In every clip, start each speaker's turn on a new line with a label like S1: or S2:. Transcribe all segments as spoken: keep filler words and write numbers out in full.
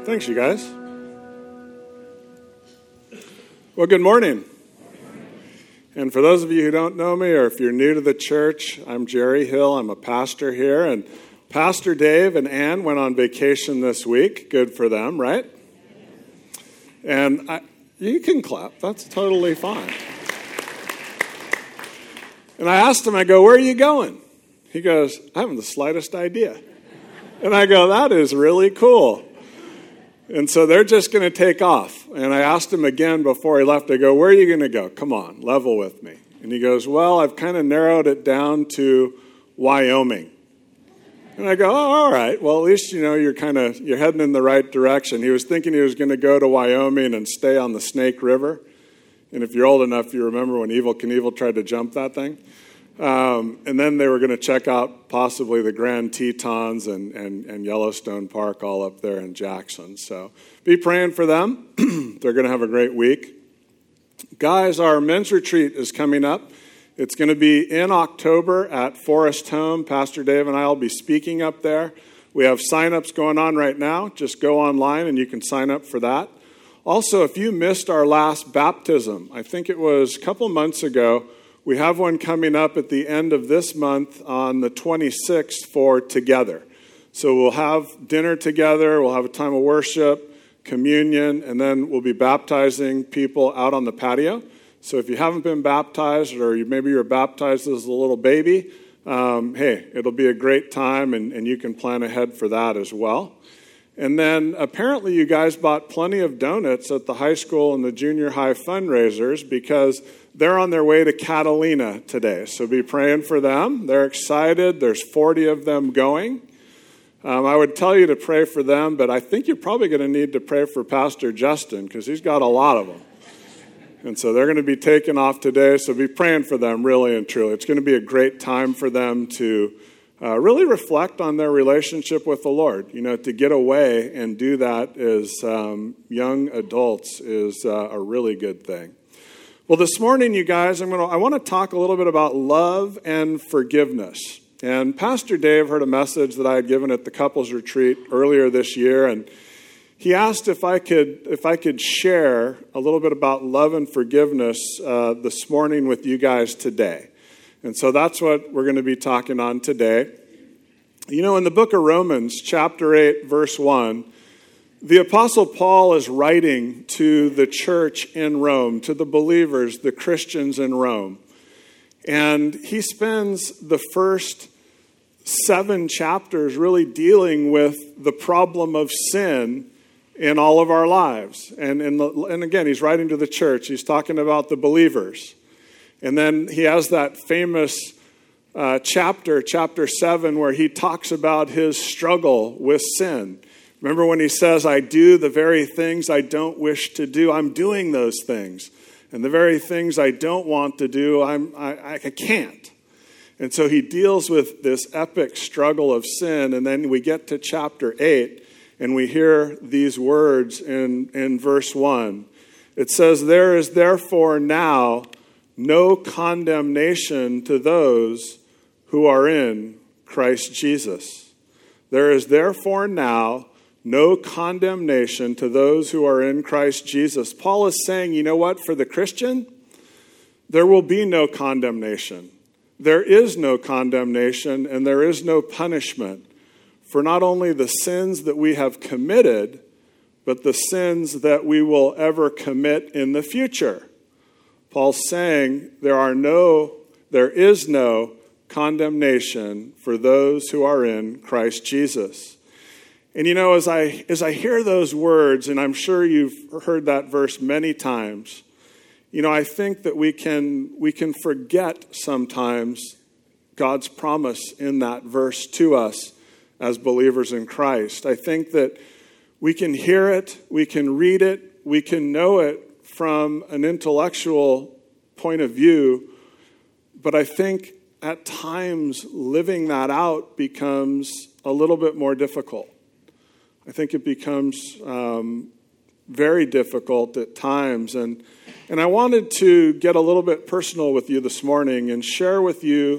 S1: Thanks, you guys. Well, good morning. And for those of you who don't know me, or if you're new to the church, I'm Jerry Hill. I'm a pastor here. And Pastor Dave and Ann went on vacation this week. Good for them, right? And I, you can clap. That's totally fine. And I asked him, I go, where are you going? He goes, I haven't the slightest idea. And I go, that is really cool. And so they're just going to take off. And I asked him again before he left, I go, where are you going to go? Come on, level with me. And he goes, well, I've kind of narrowed it down to Wyoming. And I go, oh, all right. Well, at least, you know, you're kind of, you're heading in the right direction. He was thinking he was going to go to Wyoming and stay on the Snake River. And if you're old enough, you remember when Evel Knievel tried to jump that thing. Um, and then they were going to check out possibly the Grand Tetons and, and, and Yellowstone Park all up there in Jackson. So be praying for them. They're going to have a great week. Guys, our men's retreat is coming up. It's going to be in October at Forest Home. Pastor Dave and I will be speaking up there. We have sign-ups going on right now. Just go online and you can sign up for that. Also, if you missed our last baptism, I think it was a couple months ago, we have one coming up at the end of this month on the twenty-sixth for Together. So we'll have dinner together, we'll have a time of worship, communion, and then we'll be baptizing people out on the patio. So if you haven't been baptized, or you, maybe you were baptized as a little baby, um, hey, it'll be a great time, and, and you can plan ahead for that as well. And then apparently you guys bought plenty of donuts at the high school and the junior high fundraisers because they're on their way to Catalina today. So be praying for them. They're excited. There's forty of them going. Um, I would tell you to pray for them, but I think you're probably going to need to pray for Pastor Justin because he's got a lot of them. And so they're going to be taking off today. So be praying for them really and truly. It's going to be a great time for them to Uh, really reflect on their relationship with the Lord. You know, to get away and do that as um, young adults is uh, a really good thing. Well, this morning, you guys, I'm gonna I want to talk a little bit about love and forgiveness. And Pastor Dave heard a message that I had given at the couples retreat earlier this year, and he asked if I could if I could share a little bit about love and forgiveness uh, this morning with you guys today. And so that's what we're going to be talking on today. You know, in the book of Romans, chapter eight, verse one, the Apostle Paul is writing to the church in Rome, to the believers, the Christians in Rome. And he spends the first seven chapters really dealing with the problem of sin in all of our lives. And, in the, and again, he's writing to the church. He's talking about the believers. And then he has that famous uh, chapter, chapter seven, where he talks about his struggle with sin. Remember when he says, I do the very things I don't wish to do. I'm doing those things. And the very things I don't want to do, I'm, I, I can't. And so he deals with this epic struggle of sin. And then we get to chapter eight, and we hear these words in, in verse one. It says, there is therefore now no condemnation to those who are in Christ Jesus. There is therefore now no condemnation to those who are in Christ Jesus. Paul is saying, you know what, for the Christian, there will be no condemnation. There is no condemnation and there is no punishment for not only the sins that we have committed, but the sins that we will ever commit in the future. Paul's saying there are no, there is no condemnation for those who are in Christ Jesus. And you know, as I as I hear those words, and I'm sure you've heard that verse many times, you know, I think that we can we can forget sometimes God's promise in that verse to us as believers in Christ. I think that we can hear it, we can read it, we can know it from an intellectual point of view, but I think at times living that out becomes a little bit more difficult. I think it becomes um, very difficult at times, and and I wanted to get a little bit personal with you this morning and share with you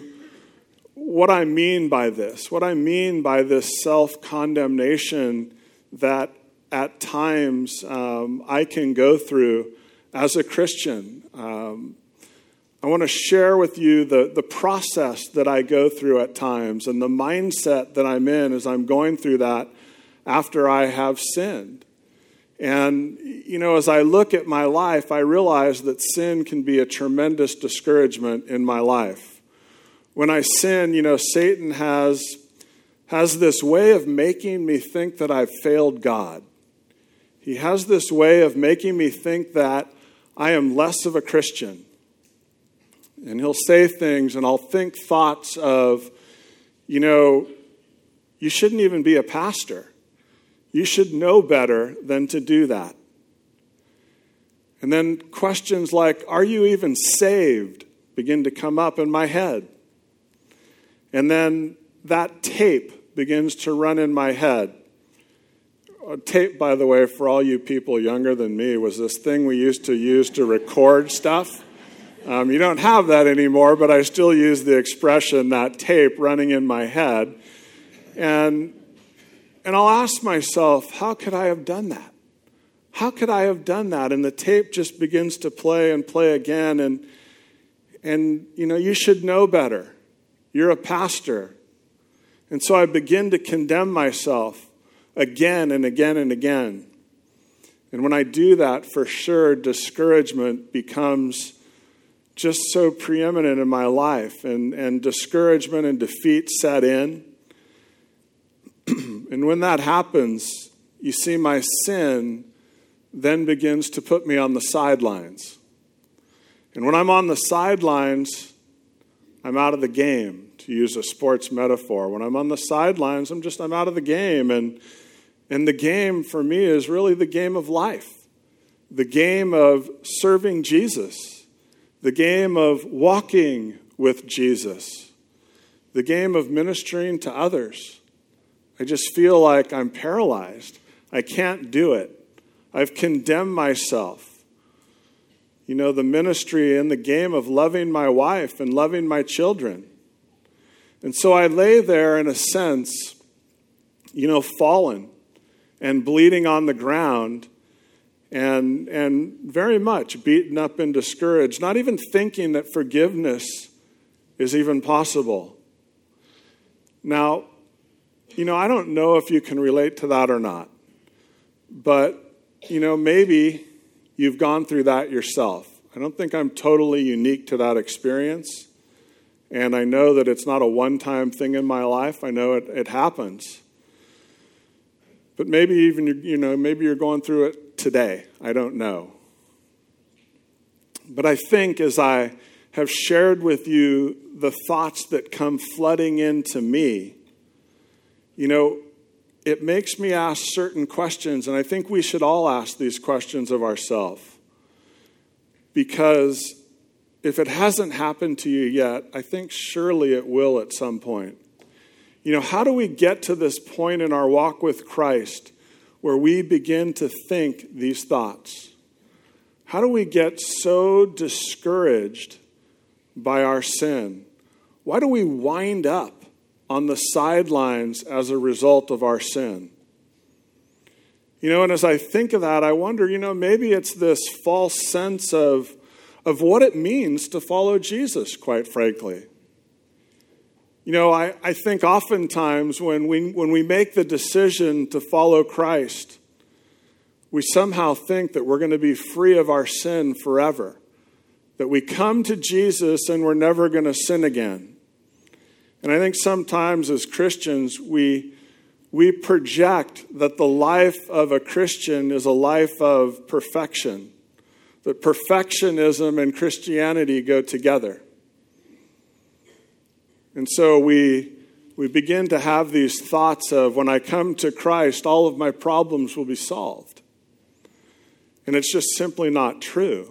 S1: what I mean by this, what I mean by this self-condemnation that at times um, I can go through as a Christian. Um, I want to share with you the, the process that I go through at times and the mindset that I'm in as I'm going through that after I have sinned. And, you know, as I look at my life, I realize that sin can be a tremendous discouragement in my life. When I sin, you know, Satan has, has this way of making me think that I've failed God. He has this way of making me think that I am less of a Christian. And he'll say things, and I'll think thoughts of, you know, you shouldn't even be a pastor. You should know better than to do that. And then questions like, are you even saved, begin to come up in my head. And then that tape begins to run in my head. A tape, by the way, for all you people younger than me, was this thing we used to use to record stuff. Um, you don't have that anymore, but I still use the expression, that tape running in my head. And And I'll ask myself, how could I have done that? How could I have done that? And the tape just begins to play and play again. And, and you know, you should know better. You're a pastor. And so I begin to condemn myself again and again and again. And when I do that, for sure, discouragement becomes just so preeminent in my life. And, and discouragement and defeat set in. And when that happens, you see, my sin then begins to put me on the sidelines. And when I'm on the sidelines, I'm out of the game, to use a sports metaphor. When I'm on the sidelines, I'm just, I'm out of the game. And, and the game for me is really the game of life, the game of serving Jesus, the game of walking with Jesus, the game of ministering to others. I just feel like I'm paralyzed. I can't do it. I've condemned myself. You know, the ministry and the game of loving my wife and loving my children. And so I lay there in a sense, you know, fallen and bleeding on the ground and, and very much beaten up and discouraged, not even thinking that forgiveness is even possible. Now, you know, I don't know if you can relate to that or not, but, you know, maybe you've gone through that yourself. I don't think I'm totally unique to that experience, and I know that it's not a one-time thing in my life. I know it, it happens. But maybe even, you know, maybe you're going through it today. I don't know. But I think as I have shared with you the thoughts that come flooding into me, you know, it makes me ask certain questions, and I think we should all ask these questions of ourselves. Because if it hasn't happened to you yet, I think surely it will at some point. You know, how do we get to this point in our walk with Christ where we begin to think these thoughts? How do we get so discouraged by our sin? Why do we wind up on the sidelines as a result of our sin? You know, and as I think of that, I wonder, you know, maybe it's this false sense of, of what it means to follow Jesus, quite frankly. You know, I, I think oftentimes when we, when we make the decision to follow Christ, we somehow think that we're going to be free of our sin forever, that we come to Jesus and we're never going to sin again. And I think sometimes as Christians, we, we project that the life of a Christian is a life of perfection, that perfectionism and Christianity go together. And so we, we begin to have these thoughts of, when I come to Christ, all of my problems will be solved. And it's just simply not true.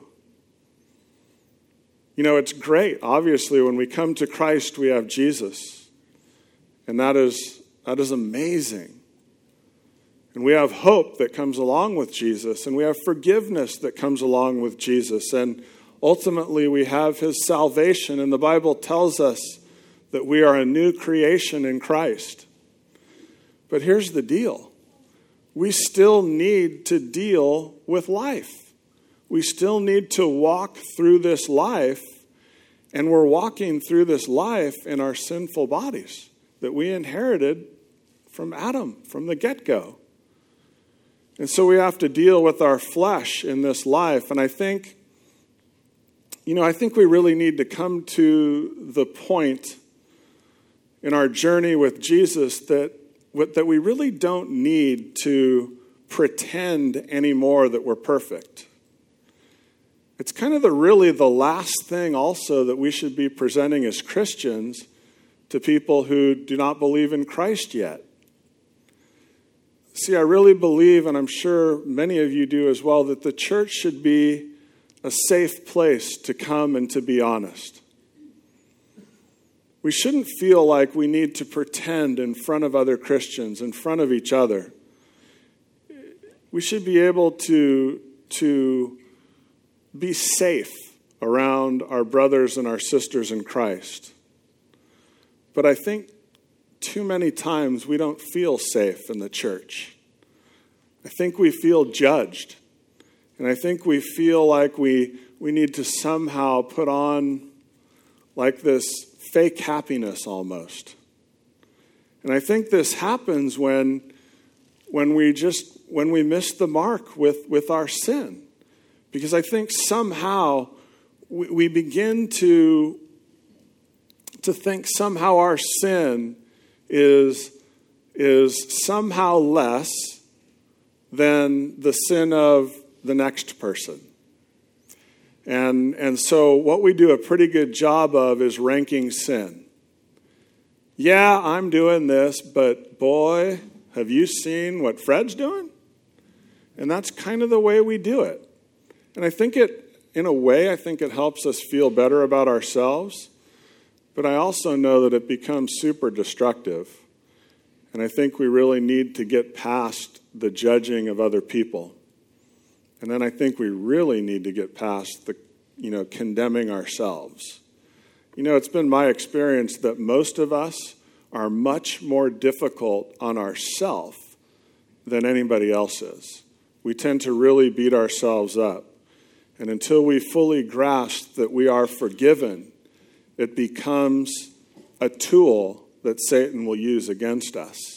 S1: You know, it's great. Obviously, when we come to Christ, we have Jesus. And that is, that is amazing. And we have hope that comes along with Jesus. And we have forgiveness that comes along with Jesus. And ultimately, we have his salvation. And the Bible tells us that we are a new creation in Christ. But here's the deal. we still need to deal with life. We still need to walk through this life, and we're walking through this life in our sinful bodies that we inherited from Adam, from the get-go. And so we have to deal with our flesh in this life. And I think, you know, I think we really need to come to the point in our journey with Jesus that, that we really don't need to pretend anymore that we're perfect. It's kind of the really the last thing also that we should be presenting as Christians to people who do not believe in Christ yet. See, I really believe, and I'm sure many of you do as well, that the church should be a safe place to come and to be honest. We shouldn't feel like we need to pretend in front of other Christians, in front of each other. We should be able to, to be safe around our brothers and our sisters in Christ. But I think too many times we don't feel safe in the church. I think we feel judged. And I think we feel like we, we need to somehow put on like this fake happiness almost. And I think this happens when, when we just when we miss the mark with, with our sin. Because I think somehow we, we begin to, to think somehow our sin is, is somehow less than the sin of the next person. And, and so what we do a pretty good job of is ranking sin. Yeah, I'm doing this, but boy, have you seen what Fred's doing? And that's kind of the way we do it. And I think it, in a way, I think it helps us feel better about ourselves. But I also know that it becomes super destructive. And I think we really need to get past the judging of other people. And then I think we really need to get past the, you know, condemning ourselves. You know, it's been my experience that most of us are much more difficult on ourselves than anybody else is. We tend to really beat ourselves up. And until we fully grasp that we are forgiven, it becomes a tool that Satan will use against us.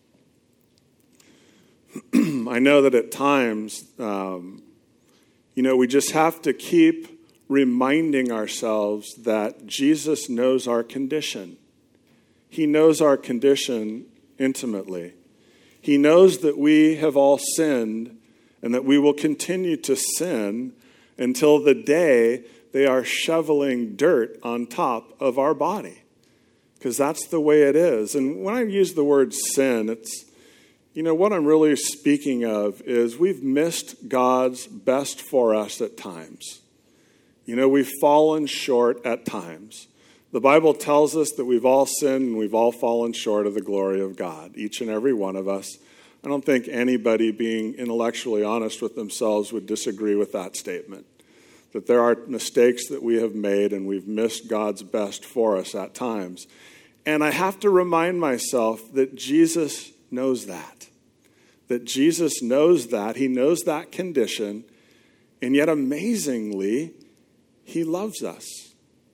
S1: I know that at times, um, you know, we just have to keep reminding ourselves that Jesus knows our condition. He knows our condition intimately. He knows that we have all sinned and that we will continue to sin until the day they are shoveling dirt on top of our body. Because that's the way it is. And when I use the word sin, it's, you know, what I'm really speaking of is we've missed God's best for us at times. You know, we've fallen short at times. The Bible tells us that we've all sinned and we've all fallen short of the glory of God, each and every one of us. I don't think anybody being intellectually honest with themselves would disagree with that statement. That there are mistakes that we have made and we've missed God's best for us at times. And I have to remind myself that Jesus knows that. That Jesus knows that. He knows that condition. And yet amazingly, he loves us.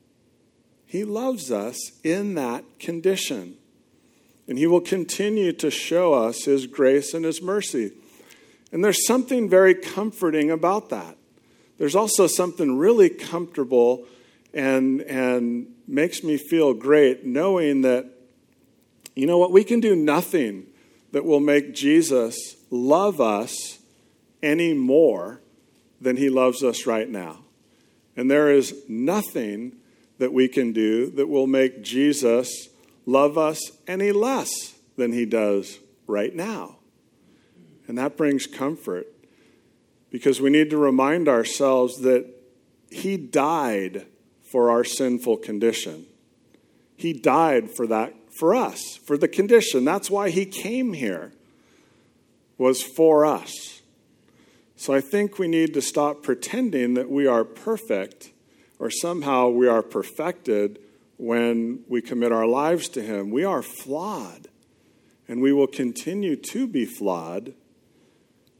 S1: He loves us in that condition. And he will continue to show us his grace and his mercy. And there's something very comforting about that. There's also something really comfortable and, and makes me feel great knowing that, you know what, we can do nothing that will make Jesus love us any more than he loves us right now. And there is nothing that we can do that will make Jesus love us any less than he does right now. And that brings comfort because we need to remind ourselves that he died for our sinful condition. He died for that, for us, for the condition. That's why he came here, was for us. So I think we need to stop pretending that we are perfect or somehow we are perfected when we commit our lives to him. We are flawed, and we will continue to be flawed,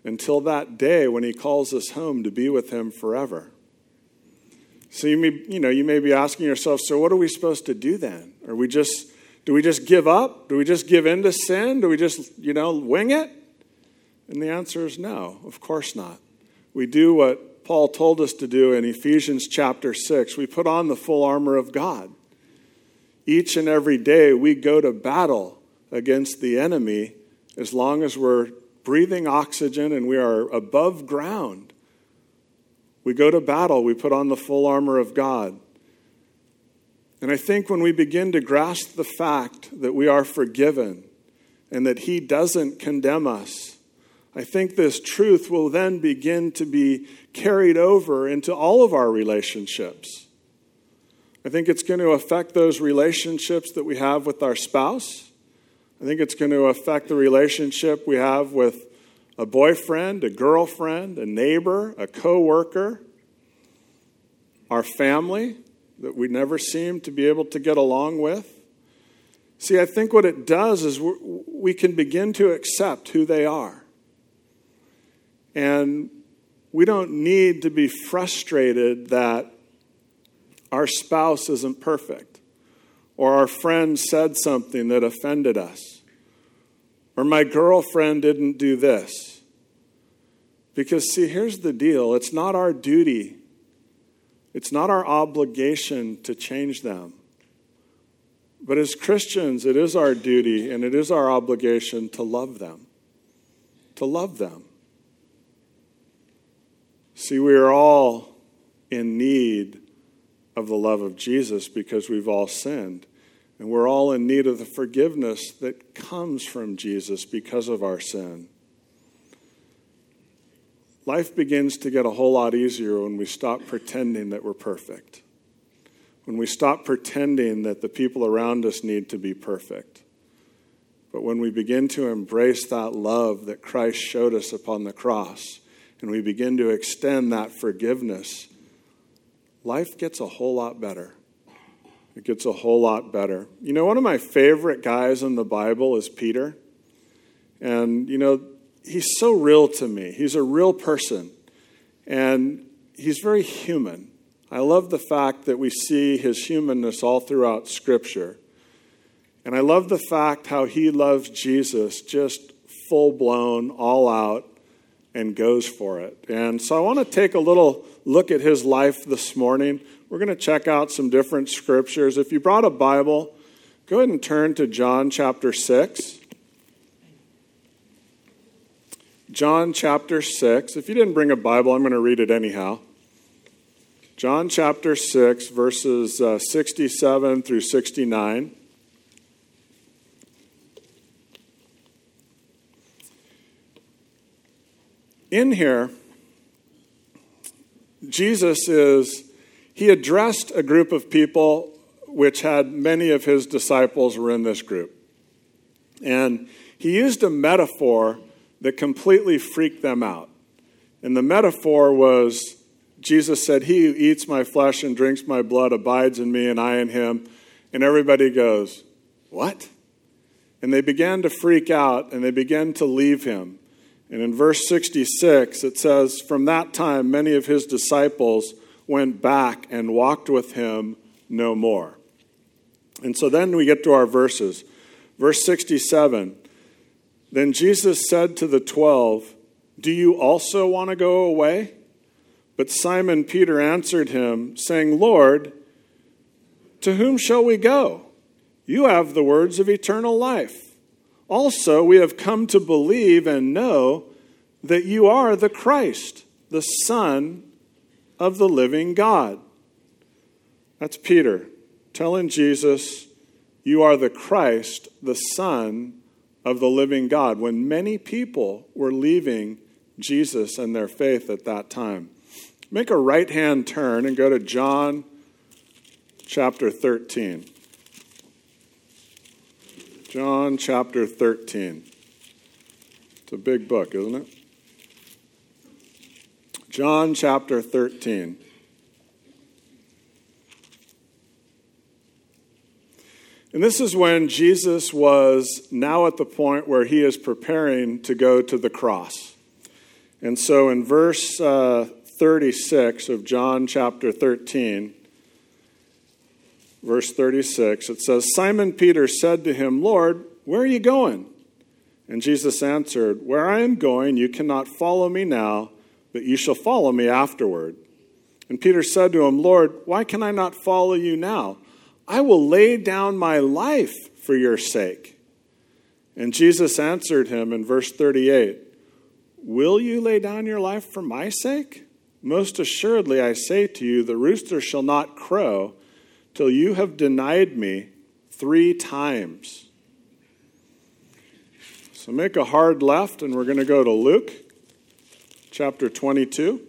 S1: until that day when he calls us home to be with him forever. So you may, you know, you may be asking yourself, so what are we supposed to do then? Are we just, do we just give up? Do we just give in to sin? Do we just, you know, wing it? And the answer is no, of course not. We do what Paul told us to do in Ephesians chapter six. We put on the full armor of God. Each and every day we go to battle against the enemy as long as we're breathing oxygen and we are above ground. We go to battle, we put on the full armor of God. And I think when we begin to grasp the fact that we are forgiven and that he doesn't condemn us, I think this truth will then begin to be carried over into all of our relationships. I think it's going to affect those relationships that we have with our spouse. I think it's going to affect the relationship we have with a boyfriend, a girlfriend, a neighbor, a coworker, our family that we never seem to be able to get along with. See, I think what it does is we can begin to accept who they are. And we don't need to be frustrated that our spouse isn't perfect, or our friend said something that offended us, or my girlfriend didn't do this. Because, see, here's the deal. It's not our duty. It's not our obligation to change them. But as Christians, it is our duty and it is our obligation to love them. To love them. See, we are all in need of the love of Jesus because we've all sinned. And we're all in need of the forgiveness that comes from Jesus because of our sin. Life begins to get a whole lot easier when we stop pretending that we're perfect. When we stop pretending that the people around us need to be perfect. But when we begin to embrace that love that Christ showed us upon the cross, and we begin to extend that forgiveness, life gets a whole lot better. It gets a whole lot better. You know, one of my favorite guys in the Bible is Peter. And, you know, he's so real to me. He's a real person. And he's very human. I love the fact that we see his humanness all throughout Scripture. And I love the fact how he loves Jesus just full-blown, all out, and goes for it. And so I want to take a little look at his life this morning. We're going to check out some different scriptures. If you brought a Bible, go ahead and turn to John chapter six. John chapter six. If you didn't bring a Bible, I'm going to read it anyhow. John chapter six, verses uh, sixty-seven through sixty-nine. In here, Jesus is, he addressed a group of people which had many of his disciples were in this group. And he used a metaphor that completely freaked them out. And the metaphor was, Jesus said, "He who eats my flesh and drinks my blood abides in me and I in him." And everybody goes, "What?" And they began to freak out and they began to leave him. And in verse sixty-six, it says, "From that time, many of his disciples went back and walked with him no more." And so then we get to our verses. Verse sixty-seven, "Then Jesus said to the twelve, 'Do you also want to go away?' But Simon Peter answered him, saying, 'Lord, to whom shall we go? You have the words of eternal life. Also, we have come to believe and know that you are the Christ, the Son of the living God.'" That's Peter telling Jesus, "You are the Christ, the Son of the living God," when many people were leaving Jesus and their faith at that time. Make a right-hand turn and go to John chapter thirteen. John chapter thirteen. It's a big book, isn't it? John chapter thirteen. And this is when Jesus was now at the point where he is preparing to go to the cross. And so in verse uh, thirty-six of John chapter thirteen, verse thirty-six, it says, Simon Peter said to him, Lord, where are you going? And Jesus answered, where I am going, you cannot follow me now, but you shall follow me afterward. And Peter said to him, Lord, why can I not follow you now? I will lay down my life for your sake. And Jesus answered him in verse thirty-eight, will you lay down your life for my sake? Most assuredly, I say to you, the rooster shall not crow till you have denied me three times. So make a hard left, and we're going to go to Luke chapter twenty-two.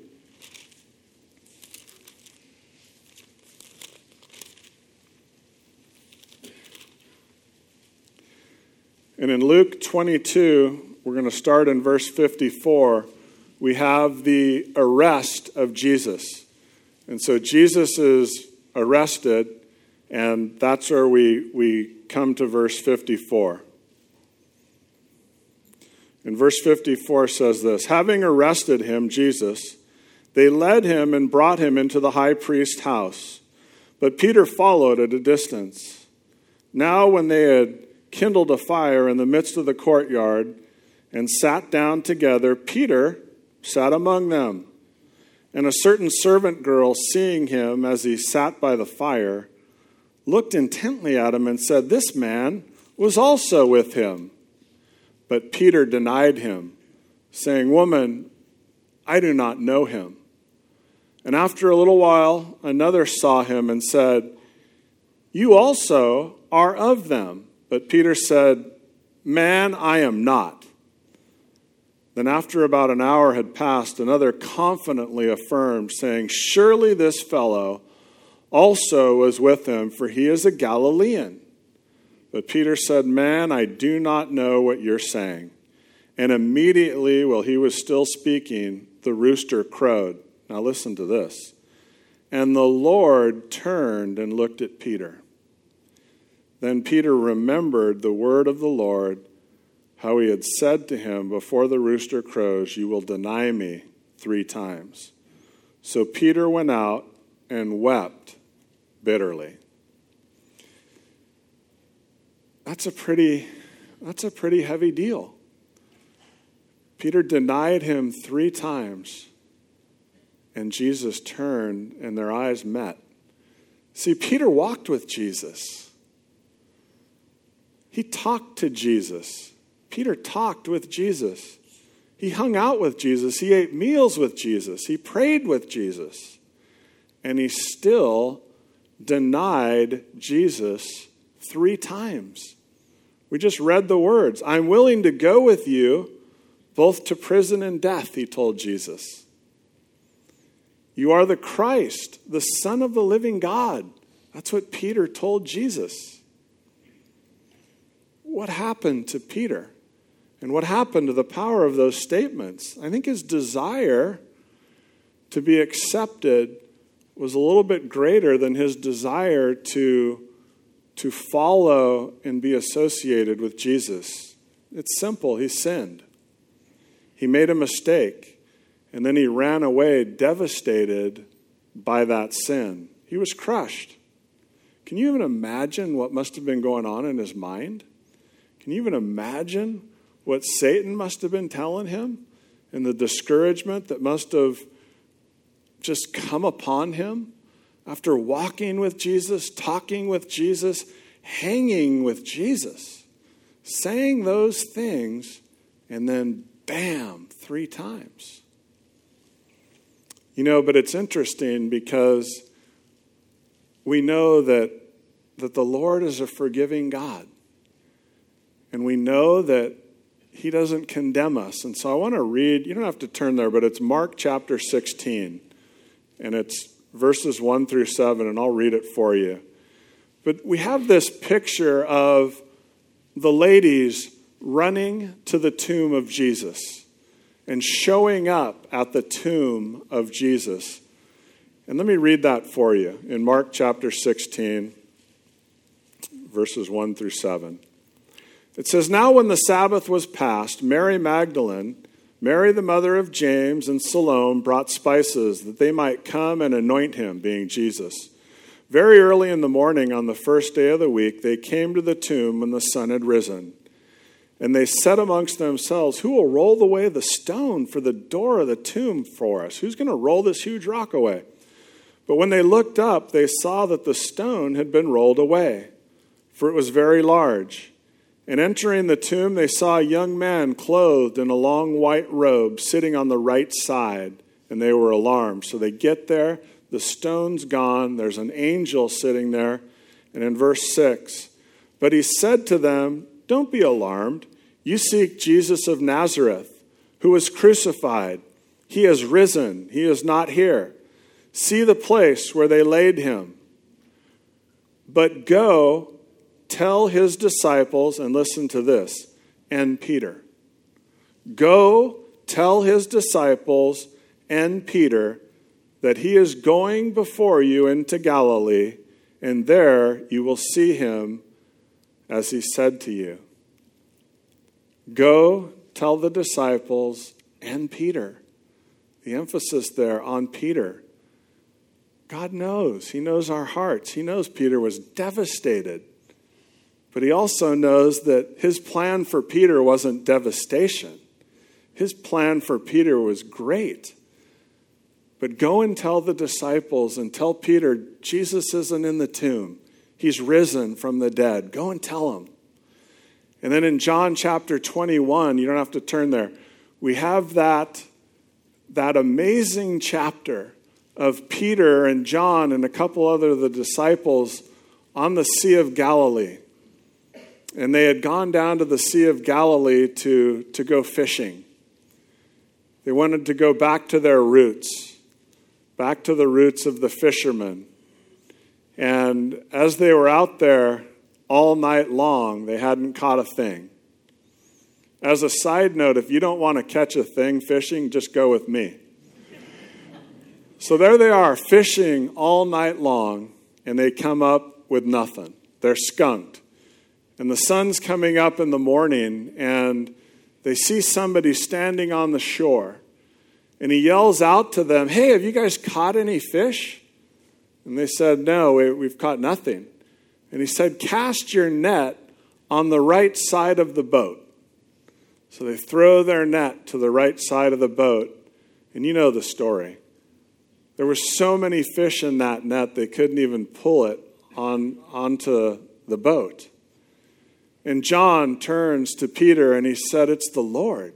S1: And in Luke twenty-two, we're going to start in verse fifty-four. We have the arrest of Jesus. And so Jesus is arrested, and that's where we, we come to verse fifty-four. And verse fifty-four says this, having arrested him, Jesus, they led him and brought him into the high priest's house. But Peter followed at a distance. Now when they had kindled a fire in the midst of the courtyard and sat down together, Peter sat among them. And a certain servant girl, seeing him as he sat by the fire, looked intently at him and said, this man was also with him. But Peter denied him, saying, woman, I do not know him. And after a little while, another saw him and said, you also are of them. But Peter said, man, I am not. Then after about an hour had passed, another confidently affirmed, saying, surely this fellow also was with him, for he is a Galilean. But Peter said, man, I do not know what you're saying. And immediately, while he was still speaking, the rooster crowed. Now listen to this. And the Lord turned and looked at Peter. Then Peter remembered the word of the Lord, how he had said to him, before the rooster crows, you will deny me three times. So Peter went out and wept bitterly. That's a pretty, that's a pretty heavy deal. Peter denied him three times, and Jesus turned, and their eyes met. See, Peter walked with Jesus. He talked to Jesus. Peter talked with Jesus. He hung out with Jesus. He ate meals with Jesus. He prayed with Jesus. And he still denied Jesus three times. We just read the words. I'm willing to go with you both to prison and death, he told Jesus. You are the Christ, the Son of the living God. That's what Peter told Jesus. What happened to Peter? And what happened to the power of those statements? I think his desire to be accepted was a little bit greater than his desire to, to follow and be associated with Jesus. It's simple. He sinned. He made a mistake, and then he ran away devastated by that sin. He was crushed. Can you even imagine what must have been going on in his mind? Can you even imagine what Satan must have been telling him and the discouragement that must have just come upon him after walking with Jesus, talking with Jesus, hanging with Jesus, saying those things, and then bam, three times. You know, but it's interesting because we know that, that the Lord is a forgiving God. And we know that he doesn't condemn us. And so I want to read, you don't have to turn there, but it's Mark chapter sixteen. And it's verses one through seven, and I'll read it for you. But we have this picture of the ladies running to the tomb of Jesus and showing up at the tomb of Jesus. And let me read that for you in Mark chapter sixteen, verses one through seven. It says, now when the Sabbath was past, Mary Magdalene, Mary, the mother of James, and Salome brought spices that they might come and anoint him, being Jesus. Very early in the morning on the first day of the week, they came to the tomb when the sun had risen. And they said amongst themselves, who will roll away the stone for the door of the tomb for us? Who's going to roll this huge rock away? But when they looked up, they saw that the stone had been rolled away, for it was very large. And entering the tomb, they saw a young man clothed in a long white robe sitting on the right side, and they were alarmed. So they get there, the stone's gone, there's an angel sitting there. And in verse six, but he said to them, don't be alarmed. You seek Jesus of Nazareth, who was crucified. He has risen. He is not here. See the place where they laid him. But go, tell his disciples, and listen to this, and Peter. Go, tell his disciples and Peter that he is going before you into Galilee, and there you will see him as he said to you. Go, tell the disciples and Peter. The emphasis there on Peter. God knows. He knows our hearts. He knows Peter was devastated. But he also knows that his plan for Peter wasn't devastation. His plan for Peter was great. But go and tell the disciples and tell Peter, Jesus isn't in the tomb. He's risen from the dead. Go and tell him. And then in John chapter twenty-one, you don't have to turn there, we have that, that amazing chapter of Peter and John and a couple other of the disciples on the Sea of Galilee. And they had gone down to the Sea of Galilee to, to go fishing. They wanted to go back to their roots, back to the roots of the fishermen. And as they were out there all night long, they hadn't caught a thing. As a side note, if you don't want to catch a thing fishing, just go with me. So there they are, fishing all night long, and they come up with nothing. They're skunked. And the sun's coming up in the morning, and they see somebody standing on the shore. And he yells out to them, hey, have you guys caught any fish? And they said, no, we, we've caught nothing. And he said, cast your net on the right side of the boat. So they throw their net to the right side of the boat. And you know the story. There were so many fish in that net, they couldn't even pull it on onto the boat. And John turns to Peter and he said, it's the Lord.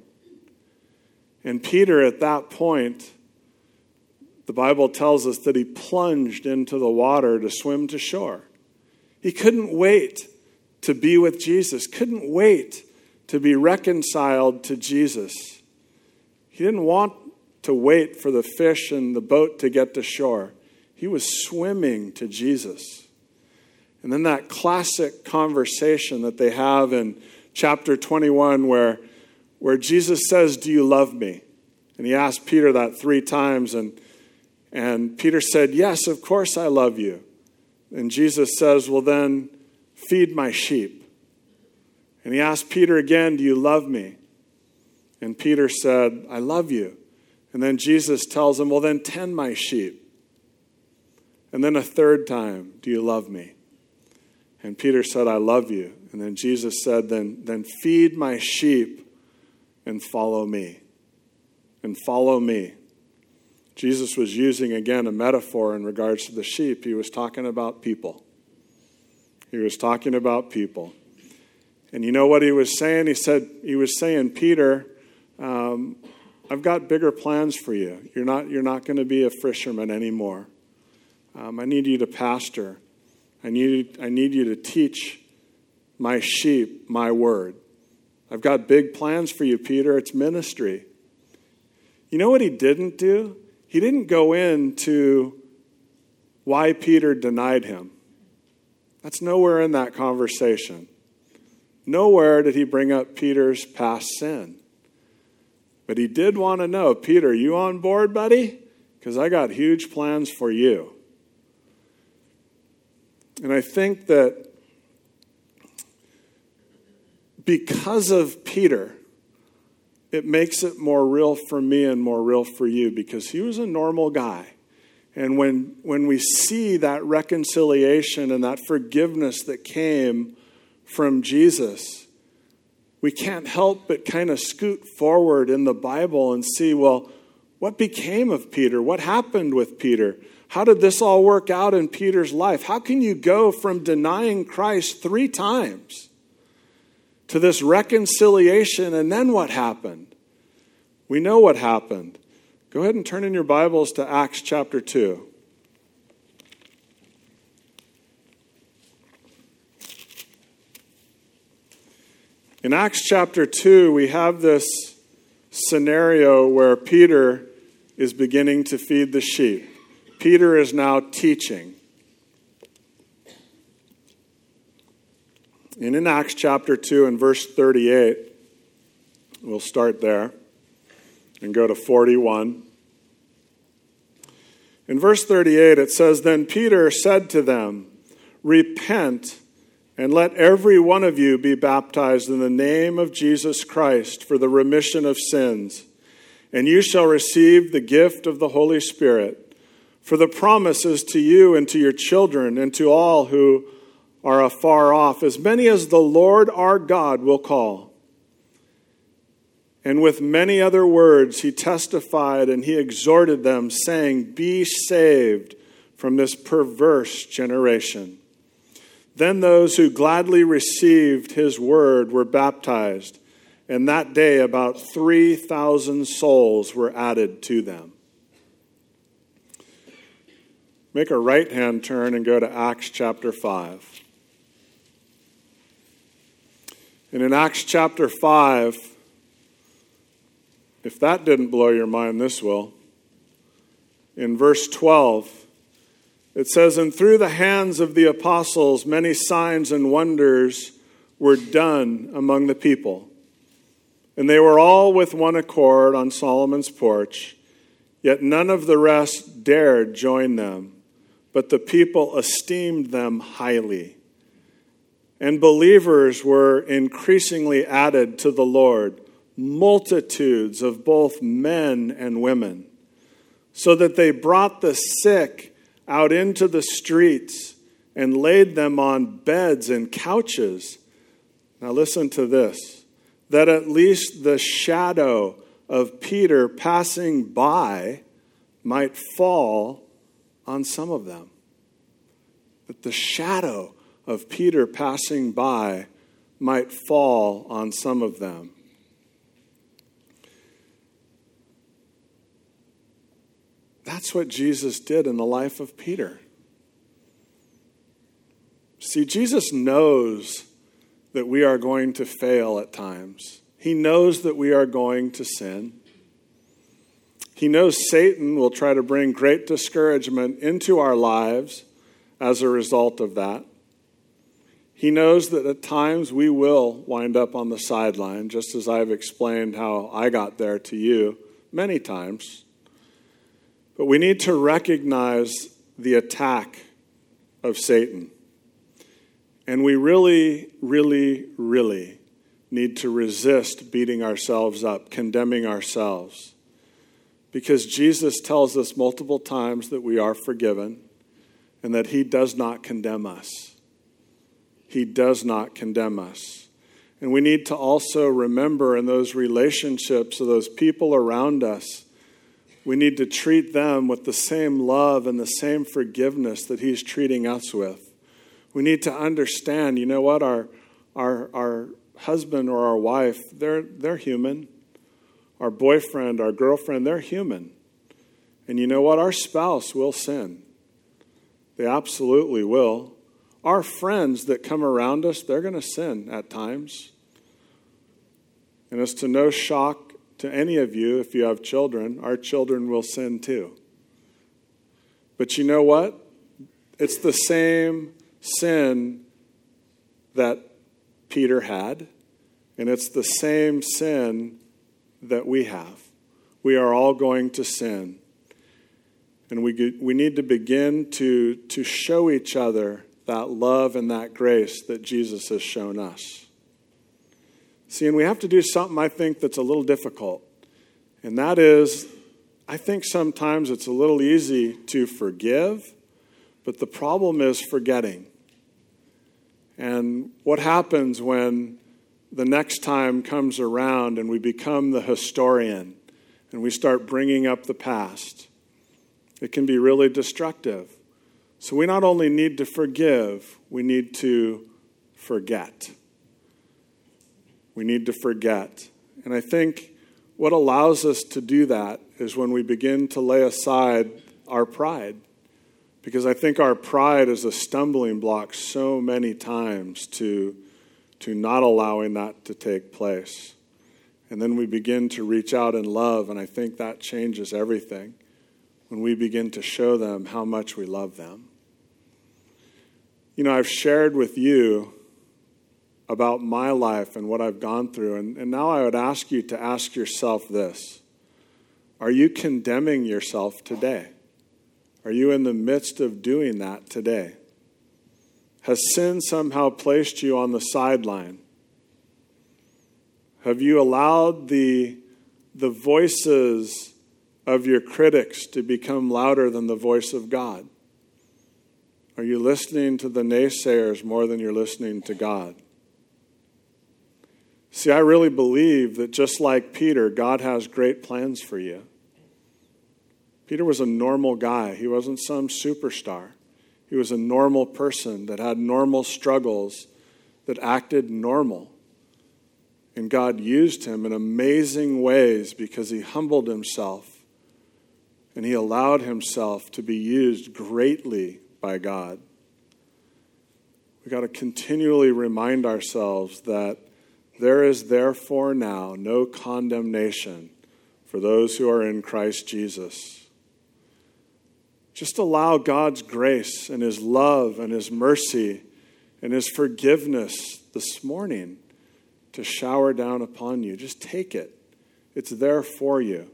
S1: And Peter at that point, the Bible tells us that he plunged into the water to swim to shore. He couldn't wait to be with Jesus, couldn't wait to be reconciled to Jesus. He didn't want to wait for the fish and the boat to get to shore. He was swimming to Jesus. And then that classic conversation that they have in chapter twenty-one where, where Jesus says, do you love me? And he asked Peter that three times. And, and Peter said, yes, of course I love you. And Jesus says, well then, feed my sheep. And he asked Peter again, do you love me? And Peter said, I love you. And then Jesus tells him, well then, tend my sheep. And then a third time, do you love me? And Peter said, I love you. And then Jesus said, then, then feed my sheep and follow me. And follow me. Jesus was using, again, a metaphor in regards to the sheep. He was talking about people. He was talking about people. And you know what he was saying? He said, he was saying, Peter, um, I've got bigger plans for you. You're not, you're not going to be a fisherman anymore. Um, I need you to pastor. I need, I need you to teach my sheep my word. I've got big plans for you, Peter. It's ministry. You know what he didn't do? He didn't go into why Peter denied him. That's nowhere in that conversation. Nowhere did he bring up Peter's past sin. But he did want to know, Peter, you on board, buddy? Because I got huge plans for you. And I think that because of Peter, it makes it more real for me and more real for you, because he was a normal guy. And when, when we see that reconciliation and that forgiveness that came from Jesus, we can't help but kind of scoot forward in the Bible and see, well, what became of Peter? What happened with Peter? How did this all work out in Peter's life? How can you go from denying Christ three times to this reconciliation, and then what happened? We know what happened. Go ahead and turn in your Bibles to Acts chapter two. In Acts chapter two, we have this scenario where Peter is beginning to feed the sheep. Peter is now teaching. And in Acts chapter two and verse thirty-eight, we'll start there and go to forty-one. In verse thirty-eight, it says, "Then Peter said to them, 'Repent, and let every one of you be baptized in the name of Jesus Christ for the remission of sins, and you shall receive the gift of the Holy Spirit. For the promise is to you and to your children and to all who are afar off, as many as the Lord our God will call.' And with many other words he testified and he exhorted them, saying, 'Be saved from this perverse generation.' Then those who gladly received his word were baptized, and that day about three thousand souls were added to them." Make a right-hand turn and go to Acts chapter five. And in Acts chapter five, if that didn't blow your mind, this will. In verse twelve, it says, "And through the hands of the apostles many signs and wonders were done among the people. And they were all with one accord on Solomon's porch, yet none of the rest dared join them, but the people esteemed them highly. And believers were increasingly added to the Lord, multitudes of both men and women, so that they brought the sick out into the streets and laid them on beds and couches." Now listen to this. "That at least the shadow of Peter passing by might fall on some of them." That the shadow of Peter passing by might fall on some of them. That's what Jesus did in the life of Peter. See, Jesus knows that we are going to fail at times. He knows that we are going to sin. He knows Satan will try to bring great discouragement into our lives as a result of that. He knows that at times we will wind up on the sideline, just as I've explained how I got there to you many times. But we need to recognize the attack of Satan. And we really, really, really need to resist beating ourselves up, condemning ourselves. Because Jesus tells us multiple times that we are forgiven and that he does not condemn us. He does not condemn us. And we need to also remember in those relationships of those people around us, we need to treat them with the same love and the same forgiveness that he's treating us with. We need to understand, you know what, our our our husband or our wife, they're they're human. Our boyfriend, our girlfriend, they're human. And you know what, our spouse will sin. They absolutely will. Our friends that come around us, they're going to sin at times. And it's to no shock to any of you, if you have children, our children will sin too. But you know what? It's the same sin that Peter had, and it's the same sin that we have. We are all going to sin. And we we need to begin to, to show each other that love and that grace that Jesus has shown us. See, and we have to do something, I think, that's a little difficult. And that is, I think sometimes it's a little easy to forgive, but the problem is forgetting. And what happens when the next time comes around and we become the historian and we start bringing up the past? It can be really destructive. So we not only need to forgive, we need to forget. We need to forget. And I think what allows us to do that is when we begin to lay aside our pride. Because I think our pride is a stumbling block so many times to, to not allowing that to take place. And then we begin to reach out in love, and I think that changes everything when we begin to show them how much we love them. You know, I've shared with you about my life and what I've gone through. And, and now I would ask you to ask yourself this. Are you condemning yourself today? Are you in the midst of doing that today? Has sin somehow placed you on the sideline? Have you allowed the, the voices of your critics to become louder than the voice of God? Are you listening to the naysayers more than you're listening to God? See, I really believe that just like Peter, God has great plans for you. Peter was a normal guy. He wasn't some superstar. He was a normal person that had normal struggles, that acted normal. And God used him in amazing ways because he humbled himself and he allowed himself to be used greatly by God. We've got to continually remind ourselves that there is therefore now no condemnation for those who are in Christ Jesus. Just allow God's grace and his love and his mercy and his forgiveness this morning to shower down upon you. Just take it. It's there for you.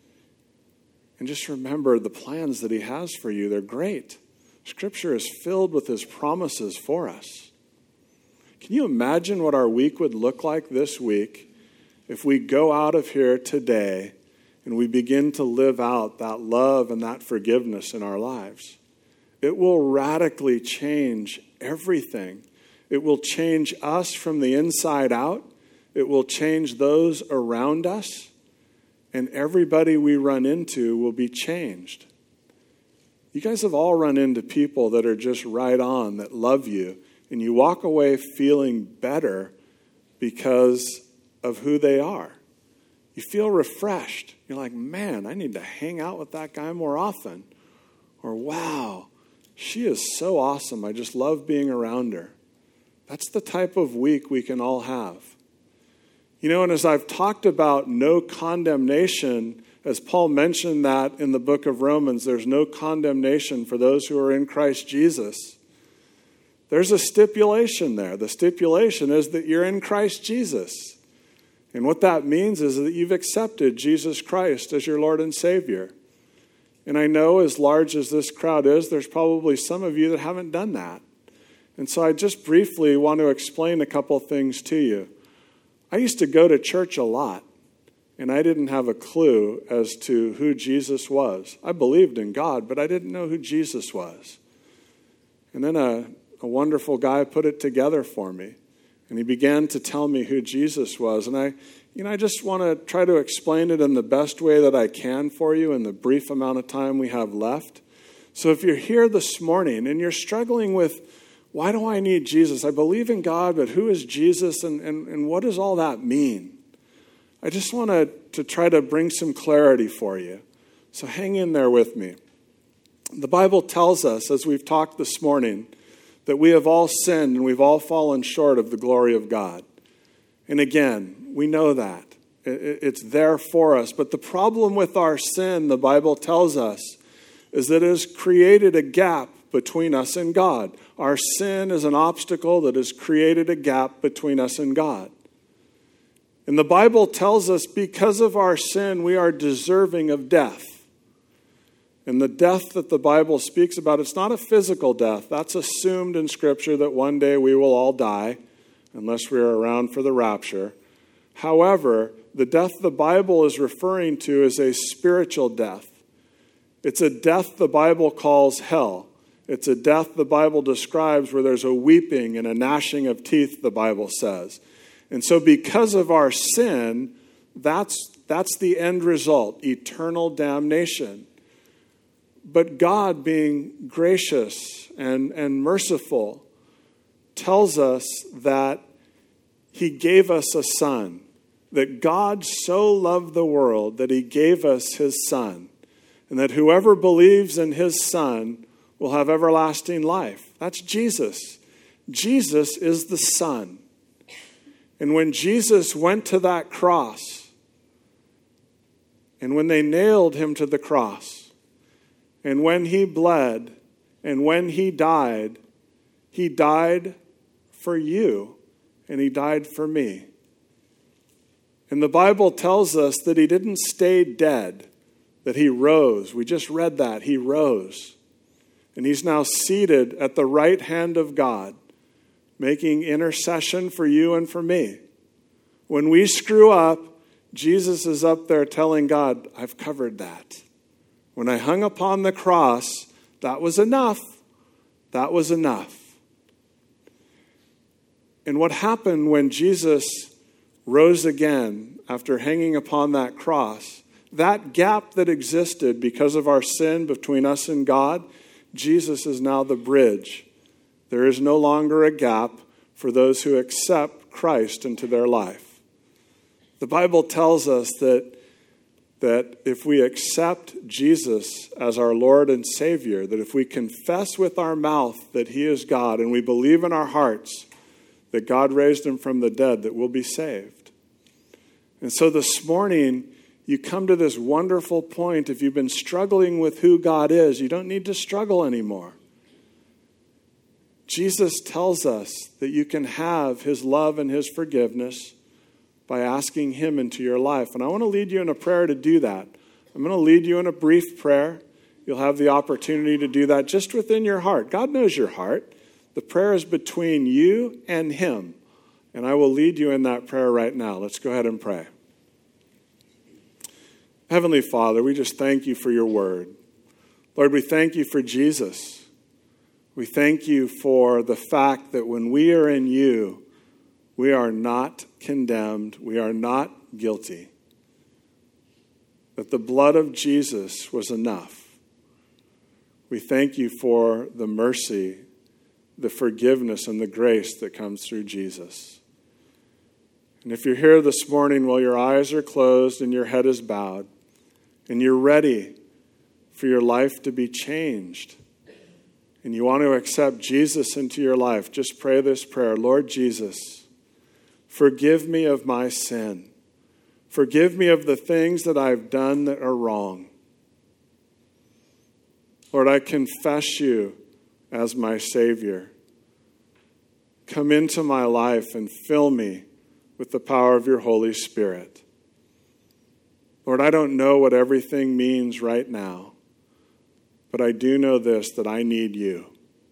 S1: And just remember the plans that he has for you. They're great. Scripture is filled with his promises for us. Can you imagine what our week would look like this week if we go out of here today and we begin to live out that love and that forgiveness in our lives? It will radically change everything. It will change us from the inside out. It will change those around us. And everybody we run into will be changed. You guys have all run into people that are just right on, that love you. And you walk away feeling better because of who they are. You feel refreshed. You're like, man, I need to hang out with that guy more often. Or, wow, she is so awesome. I just love being around her. That's the type of week we can all have. You know, and as I've talked about no condemnation, as Paul mentioned that in the book of Romans, there's no condemnation for those who are in Christ Jesus. There's a stipulation there. The stipulation is that you're in Christ Jesus. And what that means is that you've accepted Jesus Christ as your Lord and Savior. And I know as large as this crowd is, there's probably some of you that haven't done that. And so I just briefly want to explain a couple things to you. I used to go to church a lot, and I didn't have a clue as to who Jesus was. I believed in God, but I didn't know who Jesus was. And then a A wonderful guy put it together for me. And he began to tell me who Jesus was. And I, you know, I just want to try to explain it in the best way that I can for you in the brief amount of time we have left. So if you're here this morning and you're struggling with, why do I need Jesus? I believe in God, but who is Jesus and, and, and what does all that mean? I just want to, to try to bring some clarity for you. So hang in there with me. The Bible tells us, as we've talked this morning, that we have all sinned and we've all fallen short of the glory of God. And again, we know that. It's there for us. But the problem with our sin, the Bible tells us, is that it has created a gap between us and God. Our sin is an obstacle that has created a gap between us and God. And the Bible tells us because of our sin, we are deserving of death. And the death that the Bible speaks about, it's not a physical death. That's assumed in Scripture that one day we will all die, unless we're around for the rapture. However, the death the Bible is referring to is a spiritual death. It's a death the Bible calls hell. It's a death the Bible describes where there's a weeping and a gnashing of teeth, the Bible says. And so because of our sin, that's, that's the end result, eternal damnation. But God, being gracious and, and merciful, tells us that he gave us a son, that God so loved the world that he gave us his son, and that whoever believes in his son will have everlasting life. That's Jesus. Jesus is the Son. And when Jesus went to that cross, and when they nailed him to the cross, and when he bled, and when he died, he died for you, and he died for me. And the Bible tells us that he didn't stay dead, that he rose. We just read that. He rose. And he's now seated at the right hand of God, making intercession for you and for me. When we screw up, Jesus is up there telling God, I've covered that. When I hung upon the cross, that was enough. That was enough. And what happened when Jesus rose again after hanging upon that cross, that gap that existed because of our sin between us and God, Jesus is now the bridge. There is no longer a gap for those who accept Christ into their life. The Bible tells us that, that if we accept Jesus as our Lord and Savior, that if we confess with our mouth that he is God and we believe in our hearts that God raised him from the dead, that we'll be saved. And so this morning, you come to this wonderful point. If you've been struggling with who God is, you don't need to struggle anymore. Jesus tells us that you can have his love and his forgiveness by asking him into your life. And I want to lead you in a prayer to do that. I'm going to lead you in a brief prayer. You'll have the opportunity to do that just within your heart. God knows your heart. The prayer is between you and him. And I will lead you in that prayer right now. Let's go ahead and pray. Heavenly Father, we just thank you for your word. Lord, we thank you for Jesus. We thank you for the fact that when we are in you, we are not condemned. We are not guilty. That the blood of Jesus was enough. We thank you for the mercy, the forgiveness, and the grace that comes through Jesus. And if you're here this morning while your eyes are closed and your head is bowed, and you're ready for your life to be changed, and you want to accept Jesus into your life, just pray this prayer. Lord Jesus, forgive me of my sin. Forgive me of the things that I've done that are wrong. Lord, I confess you as my Savior. Come into my life and fill me with the power of your Holy Spirit. Lord, I don't know what everything means right now, but I do know this, that I need you.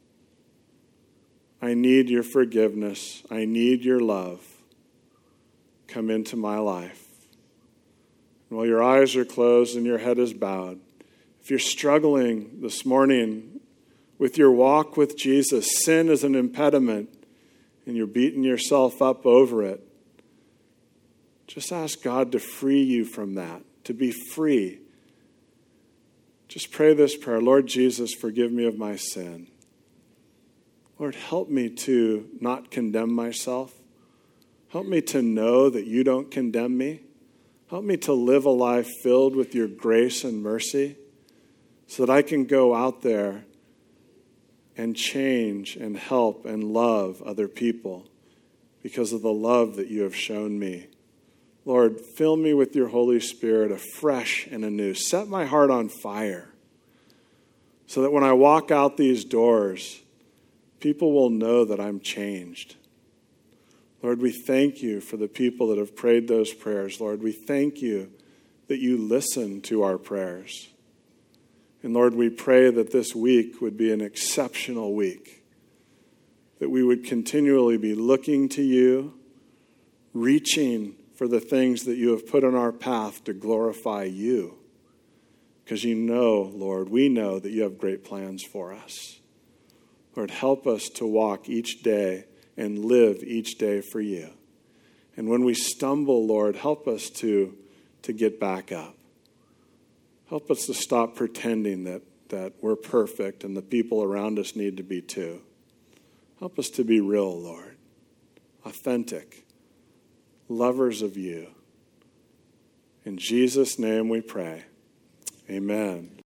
S1: I need your forgiveness. I need your love. Come into my life. And while your eyes are closed and your head is bowed, if you're struggling this morning with your walk with Jesus, sin is an impediment, and you're beating yourself up over it, just ask God to free you from that, to be free. Just pray this prayer. Lord Jesus, forgive me of my sin. Lord, help me to not condemn myself. Help me to know that you don't condemn me. Help me to live a life filled with your grace and mercy so that I can go out there and change and help and love other people because of the love that you have shown me. Lord, fill me with your Holy Spirit afresh and anew. Set my heart on fire so that when I walk out these doors, people will know that I'm changed. Lord, we thank you for the people that have prayed those prayers. Lord, we thank you that you listen to our prayers. And Lord, we pray that this week would be an exceptional week, that we would continually be looking to you, reaching for the things that you have put on our path to glorify you. Because you know, Lord, we know that you have great plans for us. Lord, help us to walk each day and live each day for you. And when we stumble, Lord, help us to, to get back up. Help us to stop pretending that, that we're perfect and the people around us need to be too. Help us to be real, Lord, authentic, lovers of you. In Jesus' name we pray. Amen.